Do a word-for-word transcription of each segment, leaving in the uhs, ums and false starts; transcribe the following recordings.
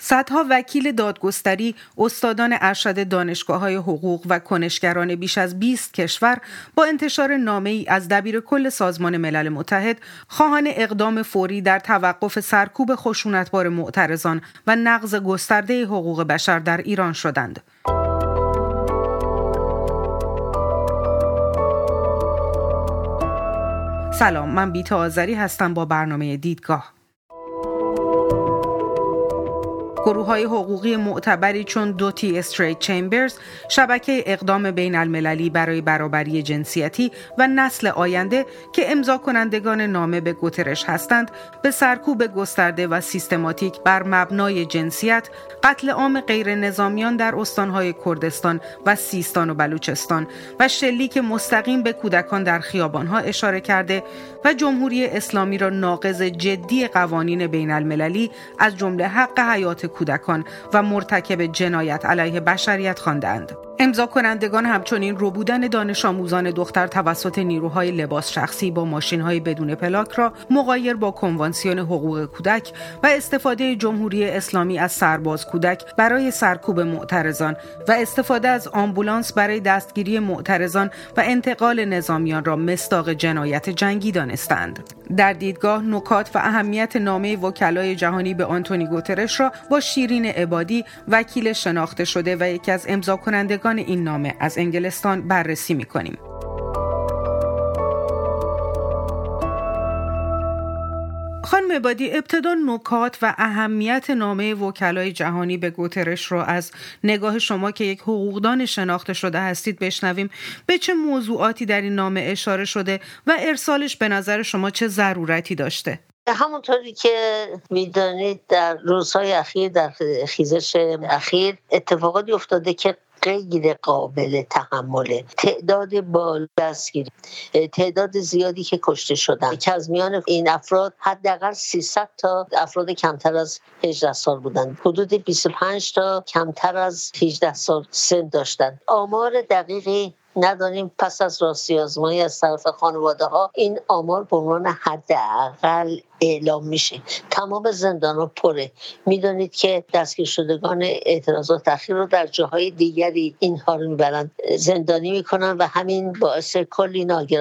صدها وکیل دادگستری، استادان ارشد دانشگاه‌های حقوق و کنشگران بیش از بیست کشور با انتشار نامه‌ای از دبیرکل سازمان ملل متحد خواهان اقدام فوری در توقف سرکوب خشونتبار معترضان و نقض گسترده حقوق بشر در ایران شدند. سلام، من بیتا آذری هستم با برنامه دیدگاه. گروه‌های حقوقی معتبری چون دوتی استریت چمبرز، شبکه اقدام بین المللی برای برابری جنسیتی و نسل آینده که امضا کنندگان نامه به گوترش هستند، به سرکوب گسترده و سیستماتیک بر مبنای جنسیت، قتل عام غیر نظامیان در استان‌های کردستان و سیستان و بلوچستان و شلیک مستقیم به کودکان در خیابان‌ها اشاره کرده و جمهوری اسلامی را ناقض جدی قوانین بین المللی از جمله حق حیات کودکان و مرتکب جنایت علیه بشریت خواندند. امضا کنندگان همچنین ربودن دانش آموزان دختر توسط نیروهای لباس شخصی با ماشین‌های بدون پلاک را مغایر با کنوانسیون حقوق کودک و استفاده جمهوری اسلامی از سرباز کودک برای سرکوب معترضان و استفاده از آمبولانس برای دستگیری معترضان و انتقال نظامیان را مصداق جنایت جنگی دانستند. در دیدگاه نکات و اهمیت نامه وکلای جهانی به آنتونی گوترش را با شیرین عبادی، وکیل شناخته شده و یکی از امضا کنندگان این نامه از انگلستان بررسی می‌کنیم. خانم عبادی، ابتدا نکات و اهمیت نامه وکلای جهانی به گوترش را از نگاه شما که یک حقوقدان شناخته شده هستید بشنویم. به چه موضوعاتی در این نامه اشاره شده و ارسالش به نظر شما چه ضرورتی داشته؟ همونطوری که می‌دانید در روزهای اخیر، در خیزش اخیر اتفاقاتی افتاده که غیر قابل تحمله. تعداد بالا دستگیری، تعداد زیادی که کشته شدن که از میان این افراد حداقل سیصد تا افراد کمتر از هجده سال بودند، حدود بیست و پنج تا کمتر از هجده سال سن داشتند. آمار دقیقی نداریم. پس از راستی آزمایی از طرف خانواده ها این آمار به عنوان حداقل اعلام میشه. تمام زندان ها پره. میدونید که دستگیر شدگان اعتراضات اخیر رو در جاهای دیگری اینها رو میبرن زندانی میکنن و همین باعث کلی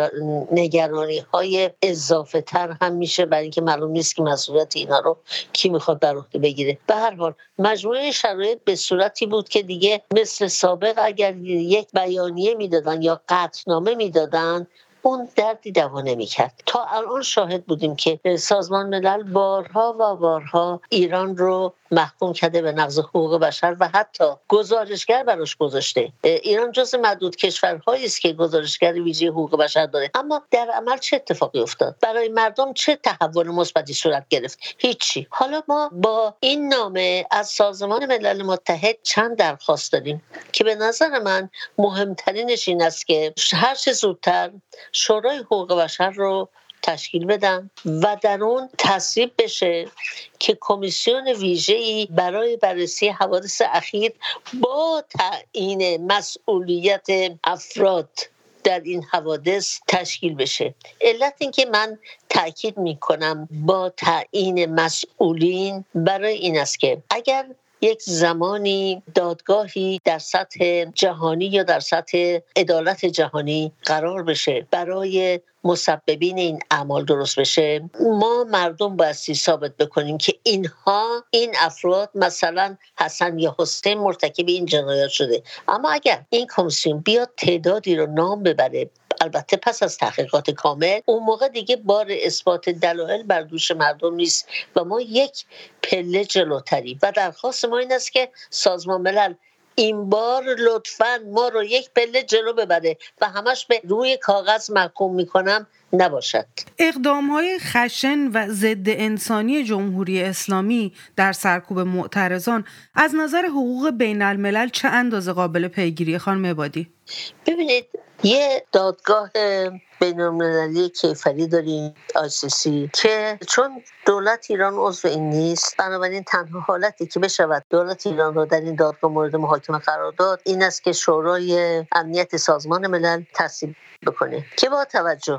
نگرانی های اضافه تر هم میشه، برای اینکه معلوم نیست که مسئولیت اینا رو کی میخواد بر عهده بگیره. به هر حال مجموعه شرایط به صورتی بود که دیگه مثل سابق اگر یک بیانیه میدادن یا قطعنامه میدادن اون دردی دوا نمی‌کرد. تا الان شاهد بودیم که سازمان ملل بارها و بارها ایران رو محکوم کرده به نقض حقوق بشر و حتی گزارشگر براش گذاشته. ایران جز معدود کشورهایی است که گزارشگر ویژه حقوق بشر داره، اما در عمل چه اتفاقی افتاد؟ برای مردم چه تحول مثبتی صورت گرفت؟ هیچی. حالا ما با این نامه از سازمان ملل متحد چند درخواست داریم که به نظر من مهمترینش این است که هر چه زودتر شورای حقوق بشر رو تشکیل بدن و در اون تصویب بشه که کمیسیون ویژه‌ای برای بررسی حوادث اخیر با تعیین مسئولیت افراد در این حوادث تشکیل بشه. علت این که من تأکید میکنم با تعیین مسئولین برای این است که اگر یک زمانی دادگاهی در سطح جهانی یا در سطح عدالت جهانی قرار بشه برای مسببین این اعمال درست بشه، ما مردم بایستی ثابت بکنیم که اینها این افراد مثلا حسن یا حسین مرتکب این جنایات شده. اما اگر این کمیسیون بیاد تعدادی رو نام ببره، البته پس از تحقیقات کامل، اون موقع دیگه بار اثبات دلایل بر دوش مردم نیست و ما یک پله جلوتری. و درخواست ما این است که سازمان ملل این بار لطفاً ما رو یک پله جلو ببره و همش به روی کاغذ محکوم میکنم نباشد. اقدام‌های خشن و ضد انسانی جمهوری اسلامی در سرکوب معترضان از نظر حقوق بین الملل چه اندازه قابل پیگیری خانم عبادی؟ ببینید، یه دادگاه بین‌المللی کیفری داریم، آی سی سی، که چون دولت ایران عضو این نیست، بنابراین تنها حالتی که بشود دولت ایران رو در این دادگاه مورد محاکمه قرار داد این است که شورای امنیت سازمان ملل تصویب بکنه که با توجه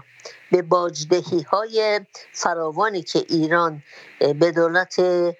به باجدهی‌های فراوانی که ایران به دولت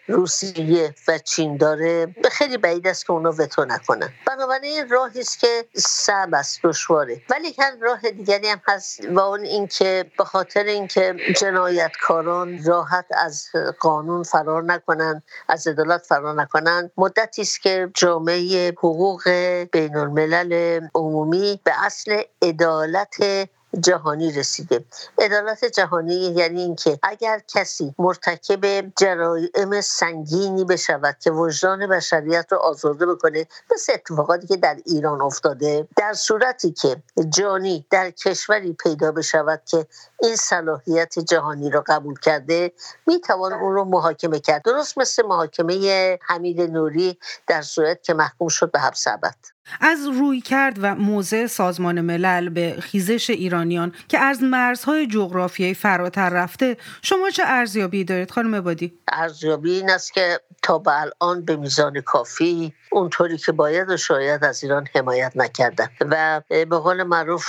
روسیه و چین داره خیلی بعید است که اونا وتو نکنن. بنابراین راهی است که صعب است، دشواره، ولی هم راه دیگری هم هست و اون این که به خاطر اینکه جنایتکاران راحت از قانون فرار نکنن، از عدالت فرار نکنن، مدتی است که جامعه حقوق بین الملل عمومی به اصل عدالت جهانی رسیده. عدالت جهانی یعنی اینکه اگر کسی مرتکب جرایم سنگینی بشود که وجدان بشریت رو آزرده بکنه، مثل اتفاقاتی که در ایران افتاده، در صورتی که جانی در کشوری پیدا بشود که این صلاحیت جهانی رو قبول کرده، میتوان اون رو محاکمه کرد، درست مثل محاکمه حمید نوری در صورت که محکوم شد به حبس ابد. از رویکرد و موضع سازمان ملل به خیزش ایرانیان که از مرزهای جغرافیایی فراتر رفته، شما چه ارزیابی دارید خانم عبادی؟ ارزیابی این است که تا به الان به میزان کافی اونطوری که باید و شاید از ایران حمایت نکردن و به قول معروف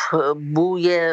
بوی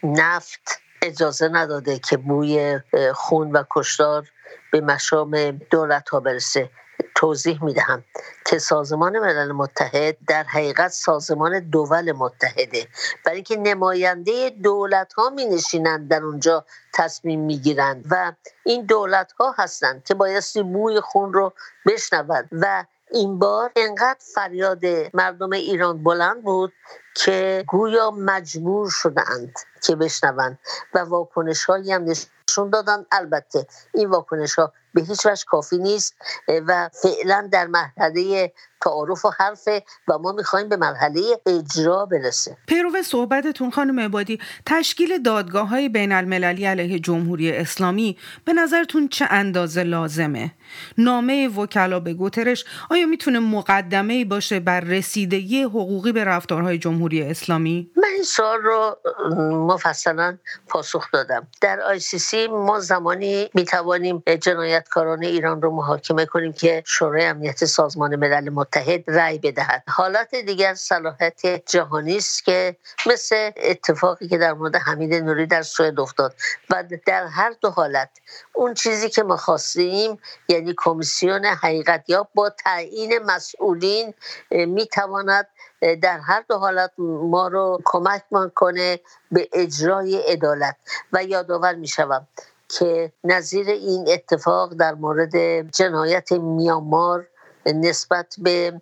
نفت اجازه نداده که بوی خون و کشتار به مشام دولت ها برسه. توضیح میدهم که سازمان ملل متحد در حقیقت سازمان دول متحده، برای اینکه نماینده دولت ها می نشینند در اونجا تصمیم می گیرند و این دولت ها هستند که بایستی بوی خون رو بشنوند و این بار انقدر فریاد مردم ایران بلند بود که گویا مجبور شدند که بشنوند و واکنش هایی هم نشون دادن. البته این واکنش ها به هیچ وجه کافی نیست و فعلا در مرحله تعارف و حرفه و ما میخوایم به مرحله اجرا برسه. پیرو صحبتتون خانم عبادی، تشکیل دادگاه‌های بین المللی علیه جمهوری اسلامی به نظرتون چه اندازه لازمه؟ نامه وکلا به گوترش آیا میتونه مقدمه‌ای باشه بر رسیدگی حقوقی به رفتارهای جمهوری اسلامی؟ من این سوال رو مفصلا پاسخ دادم. در آی سی سی ما زمانی میتوانیم جنایتکاران ایران رو محاکمه کنیم که شورای امنیت سازمان ملل متحد رأی بدهد. حالت دیگر صلاحیت جهانی است که مثل اتفاقی که در مورد حمید نوری در سوئد افتاد و در هر دو حالت اون چیزی که ما خواستیم، یعنی کمیسیون حقیقت یا با تعیین مسئولین، میتواند در هر دو حالت ما رو کمک کنه به اجرای عدالت. و یادآور میشوم که نظیر این اتفاق در مورد جنایت میانمار نسبت به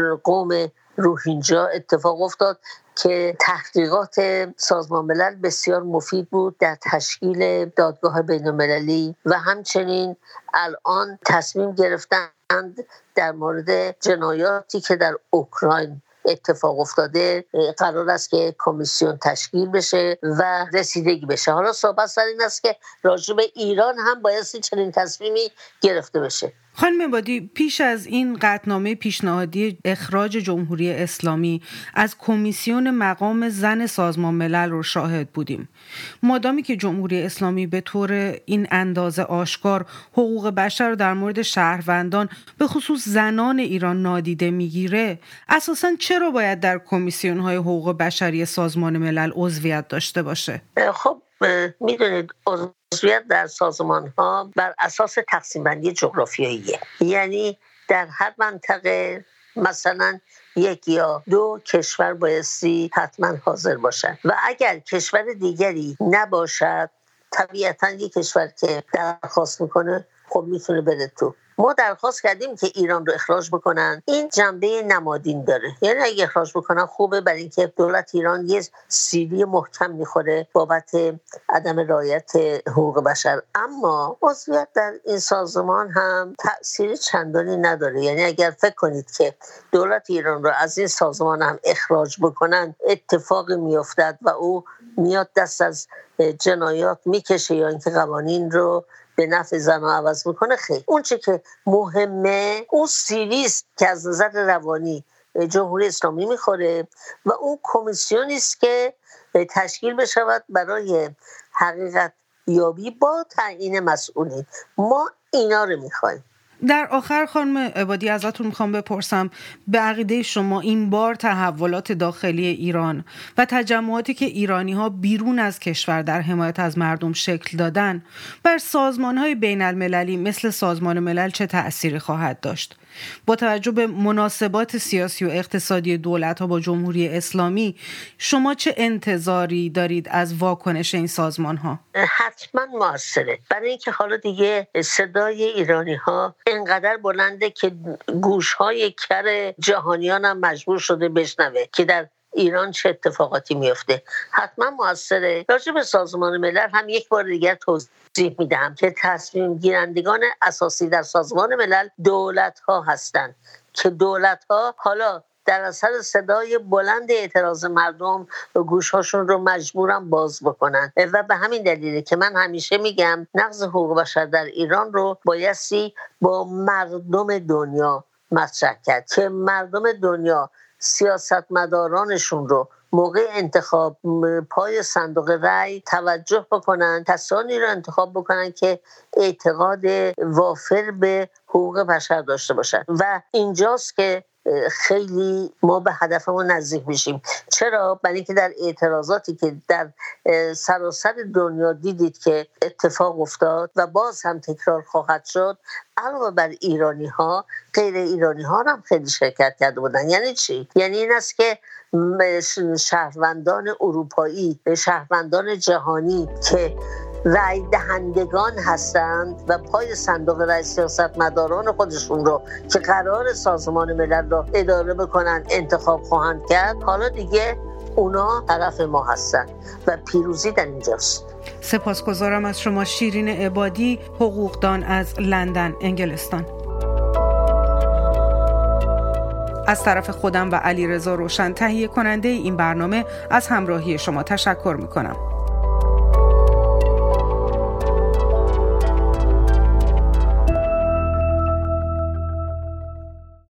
قوم روهینجا اتفاق افتاد که تحقیقات سازمان ملل بسیار مفید بود در تشکیل دادگاه بین المللی و همچنین الان تصمیم گرفتند در مورد جنایاتی که در اوکراین اتفاق افتاده قرار است که کمیسیون تشکیل بشه و رسیدگی بشه. حالا صحبت سر این است که راجع به ایران هم باید چنین تصمیمی گرفته بشه. خانم عبادی، پیش از این قطعنامه پیشنهادی اخراج جمهوری اسلامی از کمیسیون مقام زن سازمان ملل رو شاهد بودیم. مادامی که جمهوری اسلامی به طور این اندازه آشکار حقوق بشر رو در مورد شهروندان به خصوص زنان ایران نادیده میگیره، اساساً چرا باید در کمیسیون‌های حقوق بشری سازمان ملل عضویت داشته باشه؟ خب میدونید عضویت در سازمان ها بر اساس تقسیم بندی جغرافیاییه، یعنی در هر منطقه مثلا یک یا دو کشور بایستی حتما حاضر باشن و اگر کشور دیگری نباشد طبیعتا یک کشور که درخواست میکنه خب میتونه بره تو. ما درخواست کردیم که ایران رو اخراج بکنن. این جنبه نمادین داره، یعنی اگه اخراج بکنن خوبه، برای اینکه دولت ایران یه سیلی محکم میخوره بابت عدم رعایت حقوق بشر. اما عضویت در این سازمان هم تأثیر چندانی نداره، یعنی اگر فکر کنید که دولت ایران رو از این سازمان هم اخراج بکنن اتفاقی میافتد و او میاد دست از جنایات میکشه یا اینکه قوانین رو به نفع زنها عوض میکنه، خیلی اون چه که مهمه اون سیلیست که از نظر روانی جمهوری اسلامی میخوره و اون کمیسیونی است که تشکیل بشود برای حقیقت یابی با تعیین مسئولین. ما اینا رو میخوایم. در آخر خانم عبادی ازتون میخوام بپرسم به عقیده شما این بار تحولات داخلی ایران و تجمعاتی که ایرانی ها بیرون از کشور در حمایت از مردم شکل دادن بر سازمان های بین المللی مثل سازمان ملل چه تأثیری خواهد داشت؟ با توجه به مناسبات سیاسی و اقتصادی دولت ها با جمهوری اسلامی شما چه انتظاری دارید از واکنش این سازمان ها؟ حتما موثره، برای اینکه حالا دیگه صدای ایرانی ها اینقدر بلنده که گوش های کر جهانیان هم مجبور شده بشنوه که در ایران چه اتفاقاتی میفته. حتما موثره. راجع به سازمان ملل هم یک بار دیگر توضیح میدم که تصمیم گیرندگان اساسی در سازمان ملل دولت ها هستند که دولت ها حالا در اثر صدای بلند اعتراض مردم گوشهاشون رو مجبورن باز بکنن و به همین دلیله که من همیشه میگم نقض حقوق بشر در ایران رو بایستی با مردم دنیا مطرح کرد که مردم دنیا سیاستمدارانشون رو موقع انتخاب پای صندوق رای توجه بکنن، کسانی رو انتخاب بکنن که اعتقاد وافر به حقوق بشر داشته باشن و اینجاست که خیلی ما به هدفمون نزدیک میشیم. چرا؟ برای اینکه در اعتراضاتی که در سراسر دنیا دیدید که اتفاق افتاد و باز هم تکرار خواهد شد، علاوه بر ایرانی ها غیر ایرانی ها هم خیلی شرکت کرده بودن. یعنی چی؟ یعنی این است که شهروندان اروپایی، شهروندان جهانی که رای دهندگان هستند و پای صندوق رای سیاستمداران خودشون رو که قرار سازمان ملل رو اداره بکنن انتخاب خواهند کرد، حالا دیگه اونا طرف ما هستن و پیروزی در اینجاست. سپاسگزارم از شما شیرین عبادی، حقوقدان از لندن، انگلستان. از طرف خودم و علیرضا روشن تهیه کننده این برنامه از همراهی شما تشکر میکنم.